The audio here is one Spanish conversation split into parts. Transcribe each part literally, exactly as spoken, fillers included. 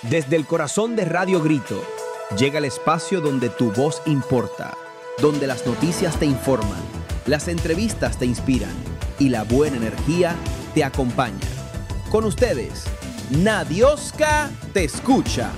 Desde el corazón de Radio Grito, llega el espacio donde tu voz importa, donde las noticias te informan, las entrevistas te inspiran y la buena energía te acompaña. Con ustedes, Nadioska te escucha.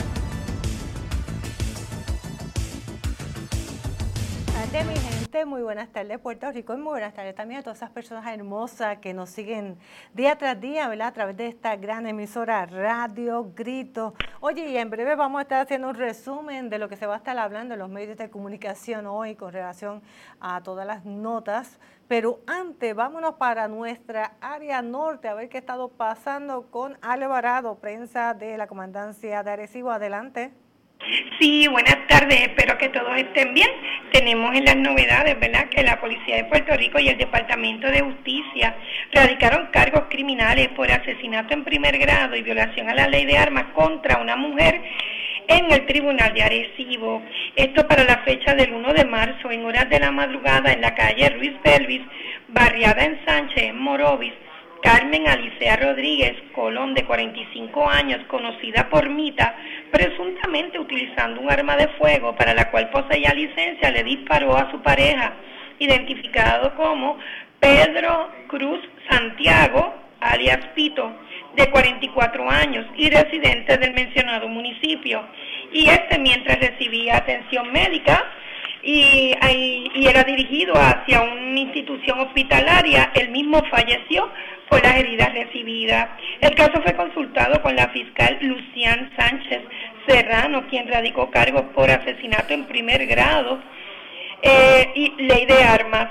De mi gente, muy buenas tardes Puerto Rico y muy buenas tardes también a todas esas personas hermosas que nos siguen día tras día, ¿verdad? A través de esta gran emisora Radio Grito. Oye, y en breve vamos a estar haciendo un resumen de lo que se va a estar hablando en los medios de comunicación hoy con relación a todas las notas, pero antes vámonos para nuestra área norte a ver qué ha estado pasando con Ale Alvarado, prensa de la Comandancia de Arecibo. Adelante. Sí, buenas tardes, espero que todos estén bien. Tenemos en las novedades, ¿verdad?, que la Policía de Puerto Rico y el Departamento de Justicia radicaron cargos criminales por asesinato en primer grado y violación a la ley de armas contra una mujer en el Tribunal de Arecibo. Esto para la fecha del uno de marzo, en horas de la madrugada, en la calle Ruiz Belvis, barriada en Sánchez, en Morovis. Carmen Alicea Rodríguez Colón, de cuarenta y cinco años, conocida por Mita, presuntamente utilizando un arma de fuego para la cual poseía licencia, le disparó a su pareja, identificado como Pedro Cruz Santiago, alias Pito, de cuarenta y cuatro años y residente del mencionado municipio. Y este, mientras recibía atención médica, Y, y era dirigido hacia una institución hospitalaria, él mismo falleció por las heridas recibidas. El caso fue consultado con la fiscal Lucián Sánchez Serrano, quien radicó cargos por asesinato en primer grado eh, y ley de armas.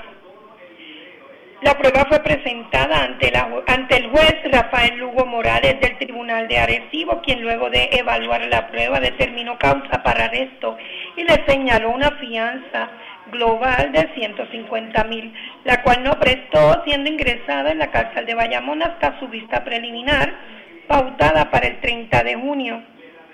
La prueba fue presentada ante, la, ante el juez Rafael Lugo Morales del Tribunal de Arecibo, quien luego de evaluar la prueba determinó causa para arresto y le señaló una fianza global de ciento cincuenta mil, la cual no prestó, siendo ingresada en la cárcel de Bayamón hasta su vista preliminar, pautada para el treinta de junio.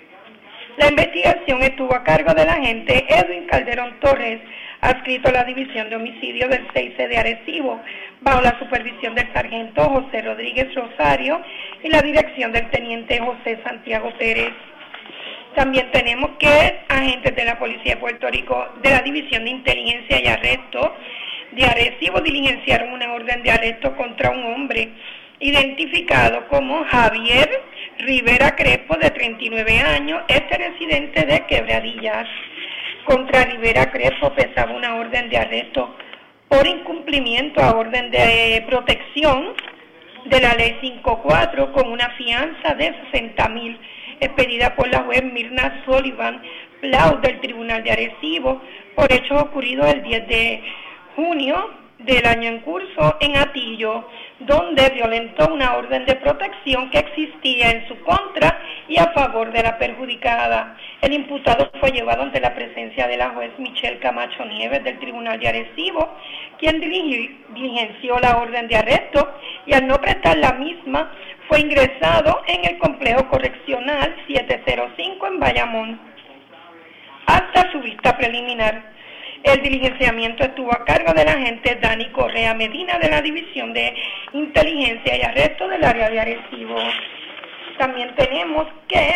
La investigación estuvo a cargo del agente Edwin Calderón Torres, adscrito a la División de Homicidio del seis C de Arecibo, bajo la supervisión del sargento José Rodríguez Rosario y la dirección del teniente José Santiago Pérez. También tenemos que agentes de la Policía de Puerto Rico de la División de Inteligencia y Arresto de Arecibo diligenciaron una orden de arresto contra un hombre identificado como Javier Rivera Crespo, de treinta y nueve años, este residente de Quebradillas. Contra Rivera Crespo pesaba una orden de arresto por incumplimiento a orden de protección de la ley cinco cuatro con una fianza de sesenta mil, expedida por la juez Mirna Sullivan Plau del Tribunal de Arecibo por hechos ocurridos el diez de junio del año en curso en Atillo, donde violentó una orden de protección que existía en su contra y a favor de la perjudicada. El imputado fue llevado ante la presencia de la juez Michelle Camacho Nieves del Tribunal de Arecibo, quien diligenció la orden de arresto y al no prestar la misma fue ingresado en el complejo correccional setecientos cinco en Bayamón hasta su vista preliminar. El diligenciamiento estuvo a cargo del agente Dani Correa Medina de la División de Inteligencia y Arresto del área de Arecibo. También tenemos que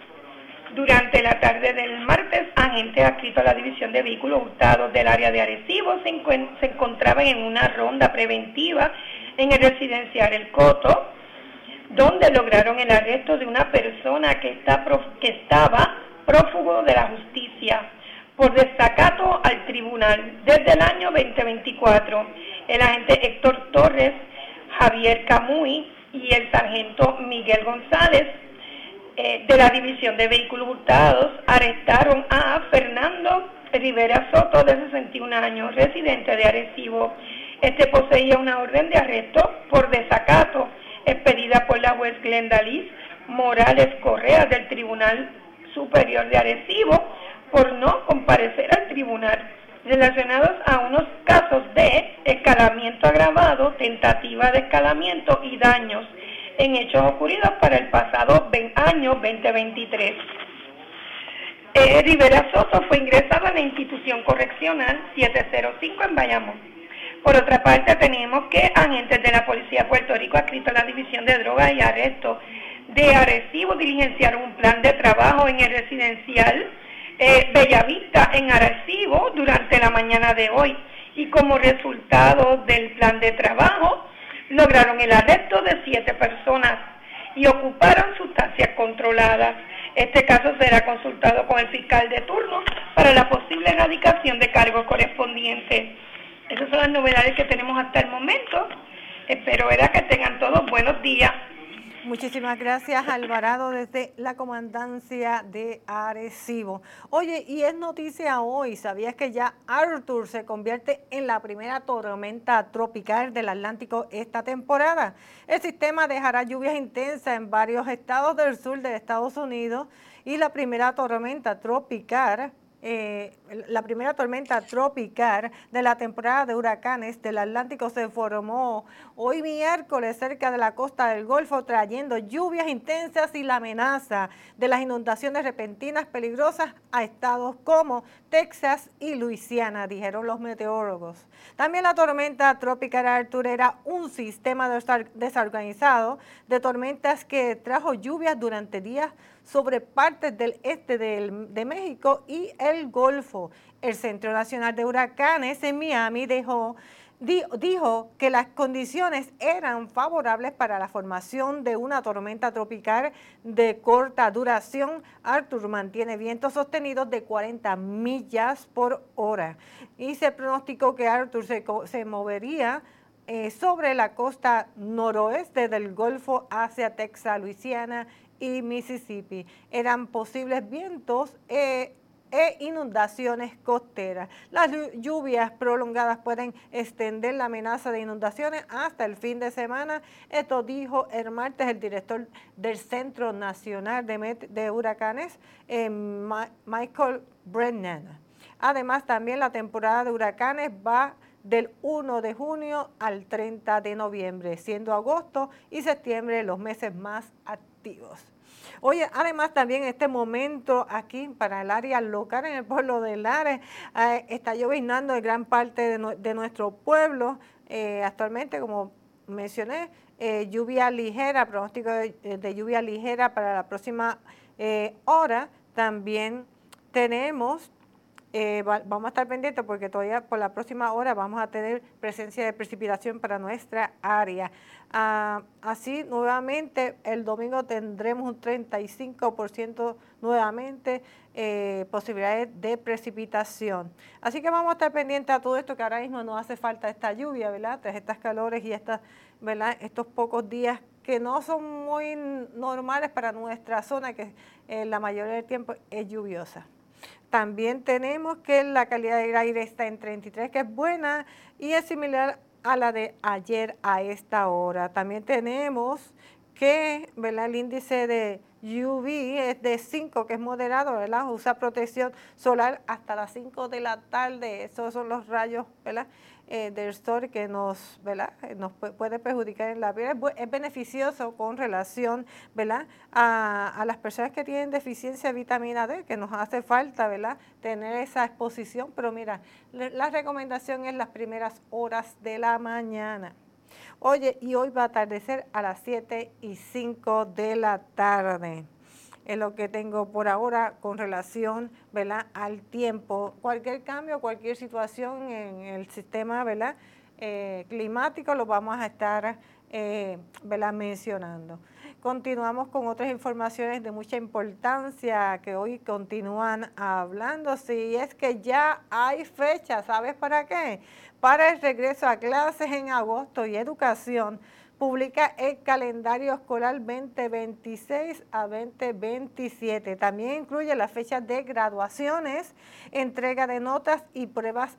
durante la tarde del martes, agentes adscritos a la División de Vehículos Hurtados del área de Arecibo se, encu- se encontraban en una ronda preventiva en el residencial El Coto, donde lograron el arresto de una persona que, está prof- que estaba prófugo de la justicia por desacato al tribunal desde el año veinte veinticuatro. El agente Héctor Torres, Javier Camuy y el sargento Miguel González eh, de la División de Vehículos Hurtados arrestaron a Fernando Rivera Soto, de sesenta y un años, residente de Arecibo. Este poseía una orden de arresto por desacato expedida por la juez Glenda Liz Morales Correa del Tribunal Superior de Arecibo por no comparecer al tribunal, relacionados a unos casos de escalamiento agravado, tentativa de escalamiento y daños en hechos ocurridos para el pasado año veinte veintitrés. Eh, Rivera Soto fue ingresado a la institución correccional setecientos cinco en Bayamón. Por otra parte, tenemos que agentes de la Policía de Puerto Rico adscritos a la División de Drogas y Arrestos de Arecibo diligenciaron un plan de trabajo en el residencial eh, Bellavista en Arecibo durante la mañana de hoy, y como resultado del plan de trabajo lograron el arresto de siete personas y ocuparon sustancias controladas. Este caso será consultado con el fiscal de turno para la posible erradicación de cargos correspondientes. Esas son las novedades que tenemos hasta el momento. Espero ¿verdad? que tengan todos buenos días. Muchísimas gracias, Alvarado, desde la Comandancia de Arecibo. Oye, y es noticia hoy, ¿sabías que ya Arthur se convierte en la primera tormenta tropical del Atlántico esta temporada? El sistema dejará lluvias intensas en varios estados del sur de Estados Unidos y la primera tormenta tropical Eh, la primera tormenta tropical de la temporada de huracanes del Atlántico se formó hoy miércoles cerca de la costa del Golfo, trayendo lluvias intensas y la amenaza de las inundaciones repentinas peligrosas a estados como Texas y Luisiana, dijeron los meteorólogos. También la tormenta tropical Arthur era un sistema desorganizado de tormentas que trajo lluvias durante días sobre partes del este del, de México y el Golfo. El Centro Nacional de Huracanes en Miami dejó, di, dijo que las condiciones eran favorables para la formación de una tormenta tropical de corta duración. Arthur mantiene vientos sostenidos de cuarenta millas por hora y se pronosticó que Arthur se, se movería eh, sobre la costa noroeste del Golfo hacia Texas, Luisiana y Mississippi. Eran posibles vientos eh, e inundaciones costeras. Las lluvias prolongadas pueden extender la amenaza de inundaciones hasta el fin de semana. Esto dijo el martes el director del Centro Nacional de, Met de Huracanes, eh, Ma Michael Brennan. Además, también la temporada de huracanes va del primero de junio al treinta de noviembre, siendo agosto y septiembre los meses más activos. Oye, además también en este momento aquí para el área local en el pueblo de Lares eh, está lloviznando en gran parte de, no, de nuestro pueblo. Eh, actualmente, como mencioné, eh, lluvia ligera, pronóstico de, de lluvia ligera para la próxima eh, hora. También tenemos Eh, va, vamos a estar pendientes porque todavía por la próxima hora vamos a tener presencia de precipitación para nuestra área. Ah, así, nuevamente, el domingo tendremos un treinta y cinco por ciento nuevamente eh, posibilidades de precipitación. Así que vamos a estar pendientes a todo esto, que ahora mismo nos hace falta esta lluvia, ¿verdad? Tras estas calores y estas, ¿verdad? Estos pocos días que no son muy normales para nuestra zona, que eh, la mayoría del tiempo es lluviosa. También tenemos que la calidad del aire está en treinta y tres, que es buena y es similar a la de ayer a esta hora. También tenemos que, ¿verdad?, el índice de U V es de cinco, que es moderado, ¿verdad? Usa protección solar hasta las cinco de la tarde. Esos son los rayos, ¿verdad?, eh, del sol que nos, ¿verdad?, nos puede perjudicar en la piel. Es, es beneficioso con relación, ¿verdad?, a, a las personas que tienen deficiencia de vitamina D, que nos hace falta, ¿verdad?, tener esa exposición. Pero mira, la recomendación es las primeras horas de la mañana. Oye, y hoy va a atardecer a las siete y cinco de la tarde. Es lo que tengo por ahora con relación, ¿verdad?, al tiempo. Cualquier cambio, cualquier situación en el sistema, ¿verdad?, eh, climático lo vamos a estar eh, ¿verdad?, mencionando. Continuamos con otras informaciones de mucha importancia que hoy continúan hablando. Si es que ya hay fecha, ¿sabes para qué? Para el regreso a clases en agosto, y Educación publica el calendario escolar veinte veintiséis a veinte veintisiete. También incluye las fechas de graduaciones, entrega de notas y pruebas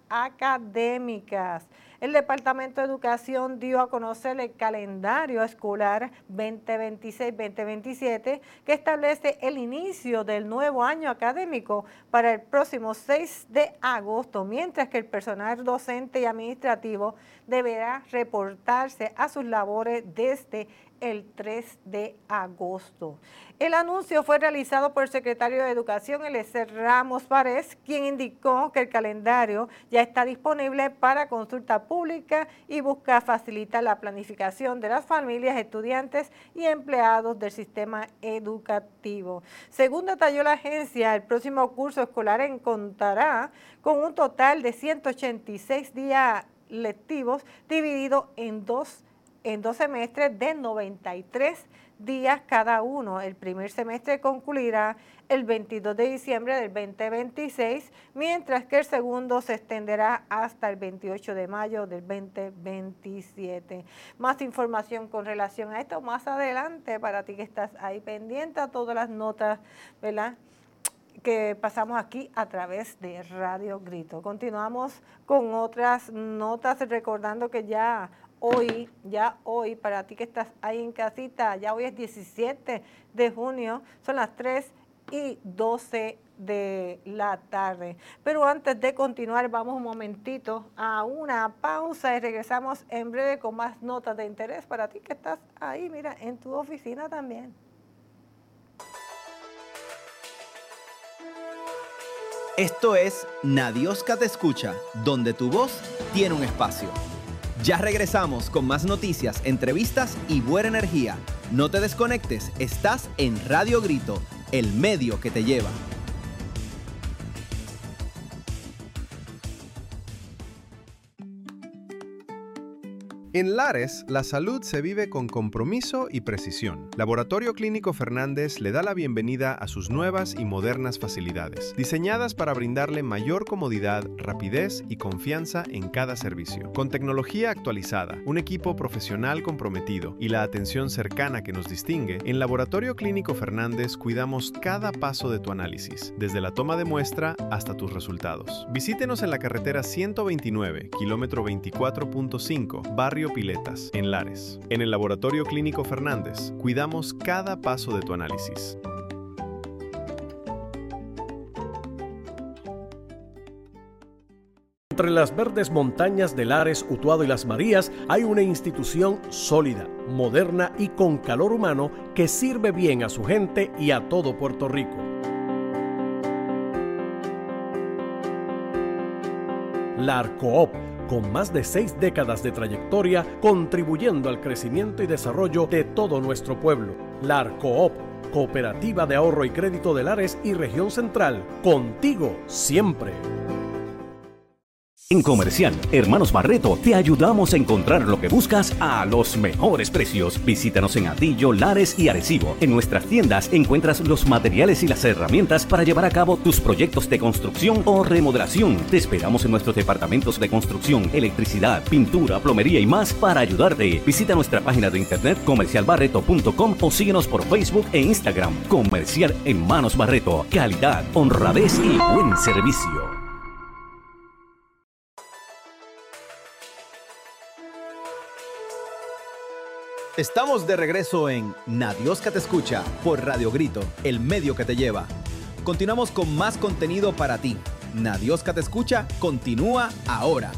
académicas. El Departamento de Educación dio a conocer el calendario escolar veinte veintiséis veinte veintisiete, que establece el inicio del nuevo año académico para el próximo seis de agosto, mientras que el personal docente y administrativo deberá reportarse a sus labores menores desde el tres de agosto. El anuncio fue realizado por el secretario de Educación, Eliezer Ramos Párez, quien indicó que el calendario ya está disponible para consulta pública y busca facilitar la planificación de las familias, estudiantes y empleados del sistema educativo. Según detalló la agencia, el próximo curso escolar contará con un total de ciento ochenta y seis días lectivos divididos en dos en dos semestres de noventa y tres días cada uno. El primer semestre concluirá el veintidós de diciembre del veinte veintiséis, mientras que el segundo se extenderá hasta el veintiocho de mayo del veinte veintisiete. Más información con relación a esto más adelante para ti que estás ahí pendiente a todas las notas, ¿verdad?, que pasamos aquí a través de Radio Grito. Continuamos con otras notas, recordando que ya hoy, ya hoy, para ti que estás ahí en casita, ya hoy es diecisiete de junio, son las tres y doce de la tarde. Pero antes de continuar, vamos un momentito a una pausa y regresamos en breve con más notas de interés para ti que estás ahí, mira, en tu oficina también. Esto es Nadiosca Te Escucha, donde tu voz tiene un espacio. Ya regresamos con más noticias, entrevistas y buena energía. No te desconectes, estás en Radio Grito, el medio que te lleva. En Lares, la salud se vive con compromiso y precisión. Laboratorio Clínico Fernández le da la bienvenida a sus nuevas y modernas facilidades, diseñadas para brindarle mayor comodidad, rapidez y confianza en cada servicio. Con tecnología actualizada, un equipo profesional comprometido y la atención cercana que nos distingue, en Laboratorio Clínico Fernández cuidamos cada paso de tu análisis, desde la toma de muestra hasta tus resultados. Visítenos en la carretera ciento veintinueve, kilómetro veinticuatro punto cinco, barrio Piletas, en Lares. En el Laboratorio Clínico Fernández, cuidamos cada paso de tu análisis. Entre las verdes montañas de Lares, Utuado y Las Marías hay una institución sólida, moderna y con calor humano que sirve bien a su gente y a todo Puerto Rico. La Arcoop, con más de seis décadas de trayectoria, contribuyendo al crecimiento y desarrollo de todo nuestro pueblo. La Arcoop, Cooperativa de Ahorro y Crédito de Lares y Región Central, contigo siempre. En Comercial Hermanos Barreto te ayudamos a encontrar lo que buscas a los mejores precios. Visítanos en Atillo, Lares y Arecibo. En nuestras tiendas encuentras los materiales y las herramientas para llevar a cabo tus proyectos de construcción o remodelación. Te esperamos en nuestros departamentos de construcción, electricidad, pintura, plomería y más para ayudarte. Visita nuestra página de internet comercial barreto punto com o síguenos por Facebook e Instagram. Comercial Hermanos Barreto. Calidad, honradez y buen servicio. Estamos de regreso en Nadiosca Te Escucha por Radio Grito, el medio que te lleva. Continuamos con más contenido para ti. Nadiosca Te Escucha continúa ahora.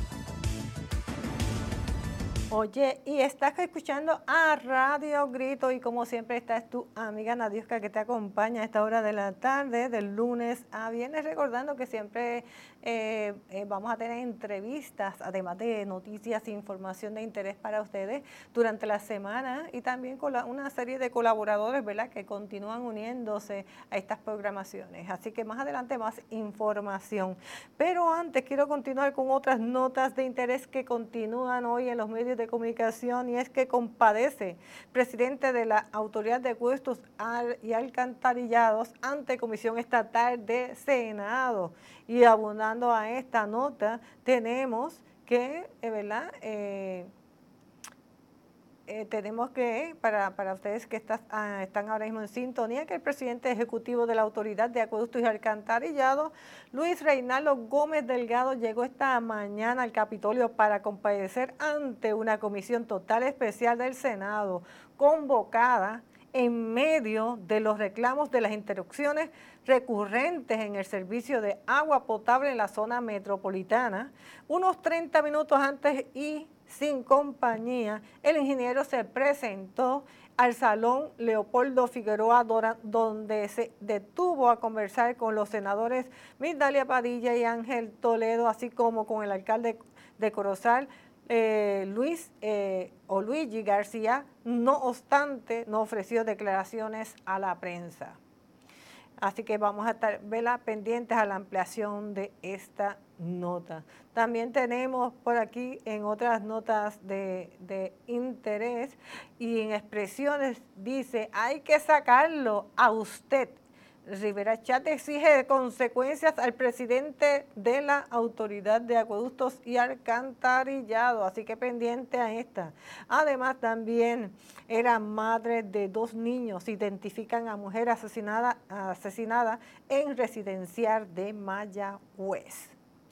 Oye, y estás escuchando a Radio Grito y como siempre esta es tu amiga Nadiosca que te acompaña a esta hora de la tarde, del lunes a viernes, recordando que siempre eh, eh, vamos a tener entrevistas, además de noticias e información de interés para ustedes durante la semana y también con la, una serie de colaboradores, ¿verdad?, que continúan uniéndose a estas programaciones. Así que más adelante más información. Pero antes quiero continuar con otras notas de interés que continúan hoy en los medios de comunicación y es que compadece presidente de la Autoridad de Acueductos y Alcantarillados ante Comisión Estatal de Senado. Y abundando a esta nota, tenemos que, eh, ¿verdad?, eh, Eh, tenemos que, para, para ustedes que estás, ah, están ahora mismo en sintonía, que el presidente ejecutivo de la Autoridad de Acueductos y Alcantarillados, Luis Reinaldo Gómez Delgado, llegó esta mañana al Capitolio para comparecer ante una comisión total especial del Senado, convocada en medio de los reclamos de las interrupciones recurrentes en el servicio de agua potable en la zona metropolitana, unos treinta minutos antes y sin compañía, el ingeniero se presentó al Salón Leopoldo Figueroa, donde se detuvo a conversar con los senadores Migdalia Padilla y Ángel Toledo, así como con el alcalde de Corozal, eh, Luis eh, o Luigi García. No obstante, no ofreció declaraciones a la prensa. Así que vamos a estar ¿verdad? pendientes a la ampliación de esta nota. También tenemos por aquí en otras notas de, de interés y en expresiones, dice, hay que sacarlo a usted. Rivera Chat exige consecuencias al presidente de la Autoridad de Acueductos y Alcantarillado, así que pendiente a esta. Además, también era madre de dos niños, identifican a mujer asesinada, asesinada en residencial de Mayagüez.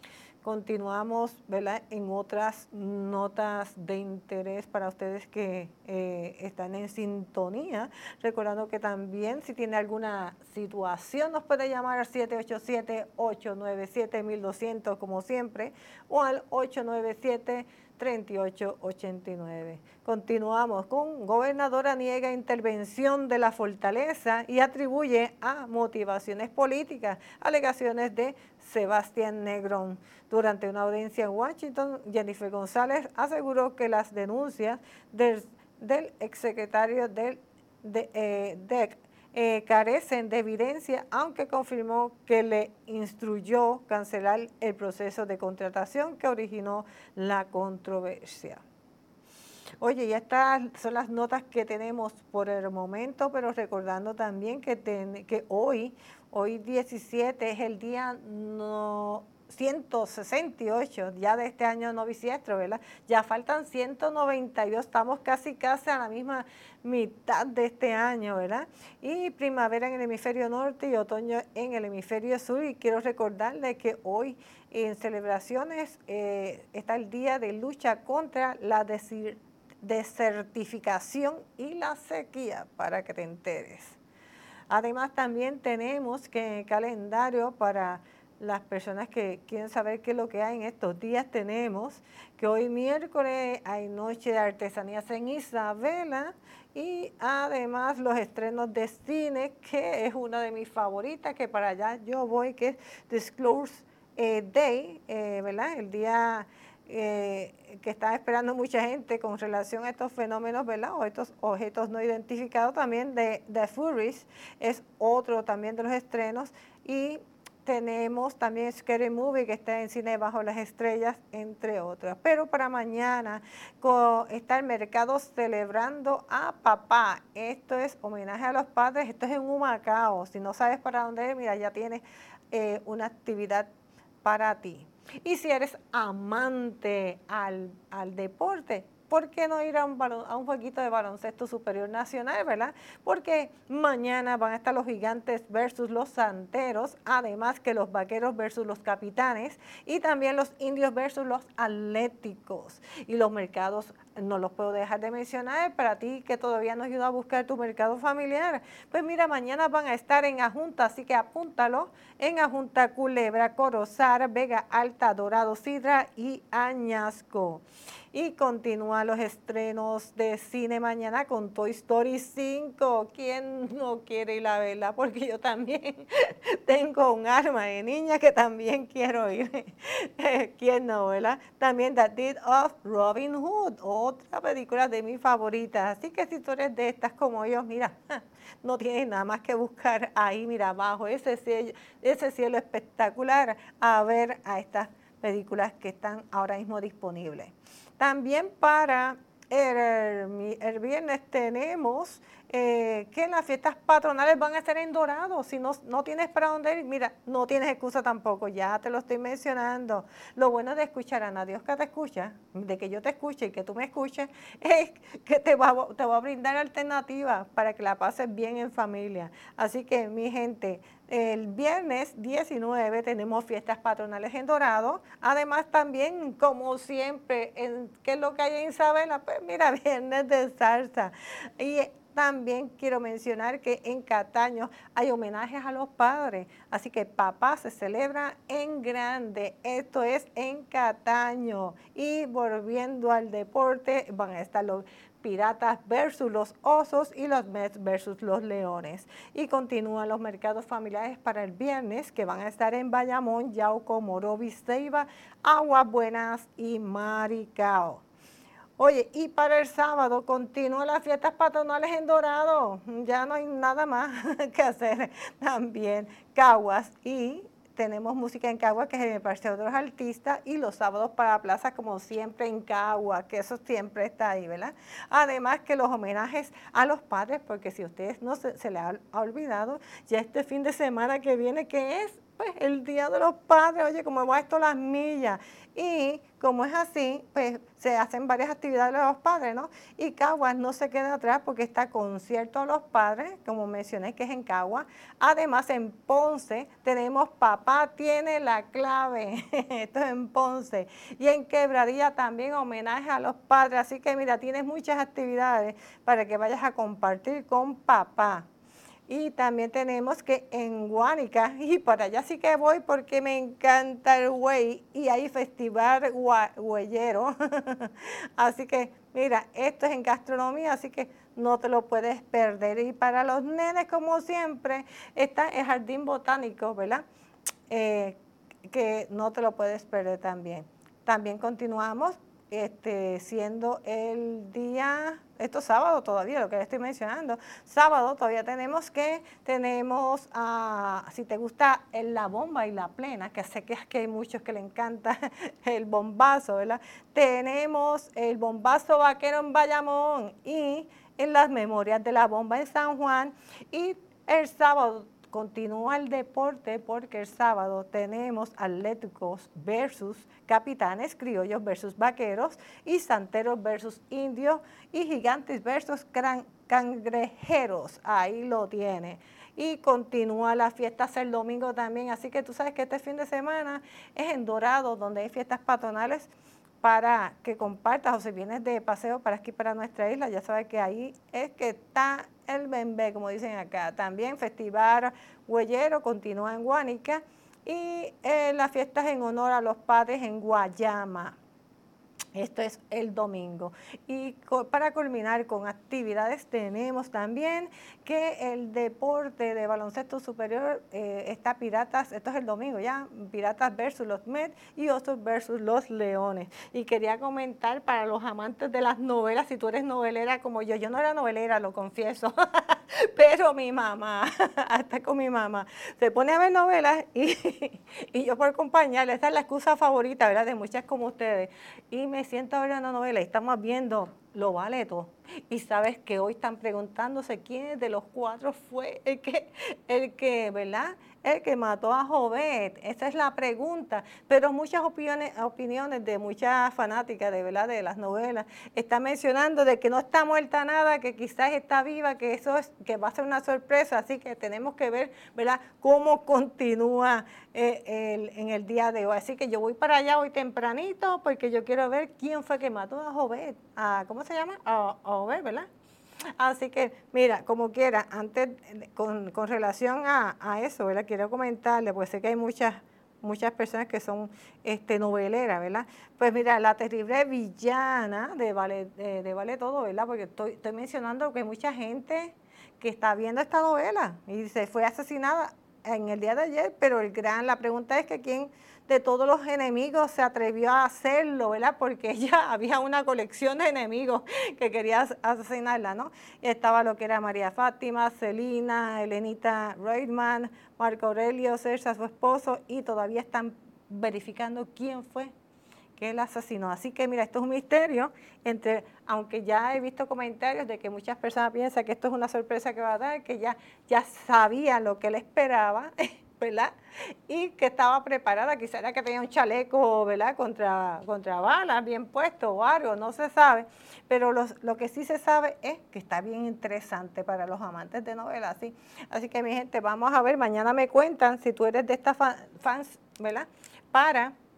Continuamos ¿verdad? en otras notas de interés para ustedes que eh, están en sintonía. Recordando que también si tiene alguna situación nos puede llamar al siete ocho siete, ocho nueve siete, mil doscientos como siempre o al ocho nueve siete, tres ocho ocho nueve. Continuamos con gobernadora niega intervención de la fortaleza y atribuye a motivaciones políticas alegaciones de Sebastián Negrón. Durante una audiencia en Washington, Jennifer González aseguró que las denuncias del, del exsecretario del de, eh, D E C eh, carecen de evidencia, aunque confirmó que le instruyó cancelar el proceso de contratación que originó la controversia. Oye, y estas son las notas que tenemos por el momento, pero recordando también que, ten, que hoy, hoy diecisiete es el día no, ciento sesenta y ocho ya de este año no bisiestro, ¿verdad? Ya faltan ciento noventa y dos, estamos casi casi a la misma mitad de este año, ¿verdad? Y primavera en el hemisferio norte y otoño en el hemisferio sur. Y quiero recordarles que hoy en celebraciones eh, está el día de lucha contra la desertificación desertificación y la sequía, para que te enteres. Además, también tenemos que calendario para las personas que quieren saber qué es lo que hay en estos días. Tenemos que hoy miércoles hay noche de artesanías en Isabela y además los estrenos de cine, que es una de mis favoritas, que para allá yo voy, que es Disclose eh, Day, eh, ¿verdad? El día Eh, que está esperando mucha gente con relación a estos fenómenos, ¿verdad? O estos objetos no identificados. También de The Furies es otro también de los estrenos. Y tenemos también Scary Movie, que está en Cine Bajo las Estrellas, entre otras. Pero para mañana con, está el mercado celebrando a papá. Esto es homenaje a los padres. Esto es en Humacao. Si no sabes para dónde ir, mira, ya tienes eh, una actividad para ti. Y si eres amante al, al deporte, ¿por qué no ir a un, balon, a un jueguito de baloncesto superior nacional, verdad? Porque mañana van a estar los Gigantes versus los Santeros, además que los Vaqueros versus los Capitanes y también los Indios versus los Atléticos. Y los mercados, no los puedo dejar de mencionar, para ti que todavía no ayuda a buscar tu mercado familiar. Pues mira, mañana van a estar en Ajunta, así que apúntalo, en Ajunta, Culebra, Corozal, Vega Alta, Dorado, Sidra y Añasco. Y continúan los estrenos de cine mañana con Toy Story cinco. ¿Quién no quiere ir a verla? Porque yo también tengo un arma de niña que también quiero ir. ¿Quién no, verdad? También The Deed of Robin Hood, otra película de mis favoritas. Así que si tú eres de estas como yo, mira, no tienes nada más que buscar ahí, mira, abajo, ese cielo, ese cielo espectacular, a ver a estas películas que están ahora mismo disponibles. También para el, el viernes tenemos eh, que las fiestas patronales van a ser en Dorado. Si no, no tienes para dónde ir, mira, no tienes excusa tampoco, ya te lo estoy mencionando. Lo bueno de escuchar a Nadie Oscar te escucha, de que yo te escuche y que tú me escuches, es que te va, te va a brindar alternativas para que la pases bien en familia. Así que, mi gente, el viernes diecinueve tenemos fiestas patronales en Dorado. Además, también, como siempre, en, ¿qué es lo que hay en Isabela? Pues mira, viernes de salsa. Y también quiero mencionar que en Cataño hay homenajes a los padres, así que papá se celebra en grande, esto es en Cataño. Y volviendo al deporte, van a estar los Piratas versus los Osos y los Mets versus los Leones. Y continúan los mercados familiares para el viernes, que van a estar en Bayamón, Yauco, Morovis, Ceiba, Aguas Buenas y Maricao. Oye, y para el sábado continúan las fiestas patronales en Dorado. Ya no hay nada más que hacer. También Caguas, y tenemos música en Caguas, que es el Paseo de los Artistas, y los sábados para plaza, como siempre en Caguas, que eso siempre está ahí, ¿verdad? Además que los homenajes a los padres, porque si a ustedes no se, se les ha, ha olvidado, ya este fin de semana que viene, que es pues el Día de los Padres, oye, como va esto las millas. Y como es así, pues se hacen varias actividades de los padres, ¿no? Y Caguas no se queda atrás porque está concierto a los padres, como mencioné, que es en Caguas. Además, en Ponce tenemos Papá Tiene la Clave, esto es en Ponce. Y en Quebradilla también homenaje a los padres, así que mira, tienes muchas actividades para que vayas a compartir con papá. Y también tenemos que en Guánica, y para allá sí que voy porque me encanta el güey, y hay festival güeyero. Así que, mira, esto es en gastronomía, así que no te lo puedes perder. Y para los nenes, como siempre, está el Jardín Botánico, ¿verdad? Eh, que no te lo puedes perder también. También continuamos este, siendo el día, esto es sábado todavía, lo que les estoy mencionando, sábado todavía tenemos que, tenemos, uh, si te gusta el, la bomba y la plena, que sé que, que hay muchos que le encanta el bombazo, ¿verdad? Tenemos el bombazo vaquero en Bayamón y en las memorias de la bomba en San Juan, y el sábado continúa el deporte porque el sábado tenemos Atléticos versus Capitanes, Criollos versus Vaqueros, y Santeros versus Indios, y Gigantes versus Cangrejeros. Ahí lo tiene. Y continúa las fiestas el domingo también, así que tú sabes que este fin de semana es en Dorado, donde hay fiestas patronales para que compartas, o si vienes de paseo para aquí, para nuestra isla, ya sabes que ahí es que está el bembé, como dicen acá. También Festival Güeyero continúa en Guánica, y eh, las fiestas en honor a los padres en Guayama. Esto es el domingo. Y para culminar con actividades, tenemos también que el deporte de baloncesto superior eh, está Piratas, esto es el domingo ya, Piratas versus los Mets y Osos versus los Leones. Y quería comentar para los amantes de las novelas, si tú eres novelera como yo, yo no era novelera, lo confieso, pero mi mamá, hasta con mi mamá, se pone a ver novelas y, y yo por acompañarle, esa es la excusa favorita, ¿verdad?, de muchas como ustedes. Y me siento a ver una novela y estamos viendo Lo Vale Todo. Y sabes que hoy están preguntándose quién de los cuatro fue el que, el que, ¿verdad?, el que mató a Jovet. Esa es la pregunta. Pero muchas opiniones, opiniones de muchas fanáticas de, ¿verdad?, de las novelas están mencionando de que no está muerta nada, que quizás está viva, que eso es, que va a ser una sorpresa. Así que tenemos que ver, ¿verdad?, cómo continúa eh, el, en el día de hoy. Así que yo voy para allá hoy tempranito porque yo quiero ver quién fue que mató a Jovet. A, ¿Cómo se llama? A, a Jovet, ¿verdad? Así que, mira, como quiera, antes, con, con relación a, a eso, ¿verdad?, quiero comentarle, pues sé que hay muchas muchas personas que son este, noveleras, ¿verdad? Pues mira, la terrible villana de Vale, de, de Vale Todo, ¿verdad? Porque estoy, estoy mencionando que hay mucha gente que está viendo esta novela y se fue asesinada en el día de ayer, pero el gran, la pregunta es que quién de todos los enemigos se atrevió a hacerlo, ¿verdad? Porque ya había una colección de enemigos que quería asesinarla, ¿no? Y estaba lo que era María Fátima, Celina, Elenita Reutemann, Marco Aurelio, Cersa, su esposo, y todavía están verificando quién fue que él asesinó. Así que mira, esto es un misterio, entre, aunque ya he visto comentarios de que muchas personas piensan que esto es una sorpresa que va a dar, que ya, ya sabía lo que él esperaba, ¿verdad? Y que estaba preparada, quizá era que tenía un chaleco, ¿verdad?, contra, contra balas bien puesto o algo, no se sabe, pero los, lo que sí se sabe es que está bien interesante para los amantes de novelas, ¿sí? Así que mi gente, vamos a ver, mañana me cuentan si tú eres de estas fan, fans, ¿verdad?, para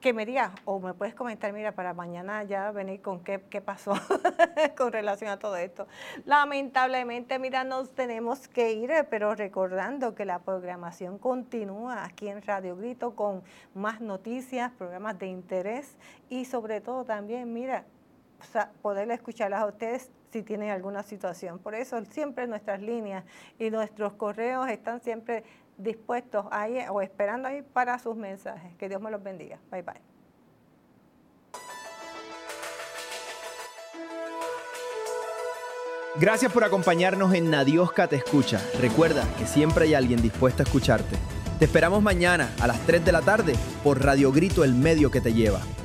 que me digas, o me puedes comentar, mira, para mañana ya venir con qué, qué pasó con relación a todo esto. Lamentablemente, mira, nos tenemos que ir, pero recordando que la programación continúa aquí en Radio Grito con más noticias, programas de interés y sobre todo también, mira, o sea, poder escucharlas a ustedes si tienen alguna situación. Por eso siempre nuestras líneas y nuestros correos están siempre dispuestos ahí o esperando ahí para sus mensajes. Que Dios me los bendiga. Bye, bye. Gracias por acompañarnos en Nadiosca Te Escucha. Recuerda que siempre hay alguien dispuesto a escucharte. Te esperamos mañana a las tres de la tarde por Radio Grito, el medio que te lleva.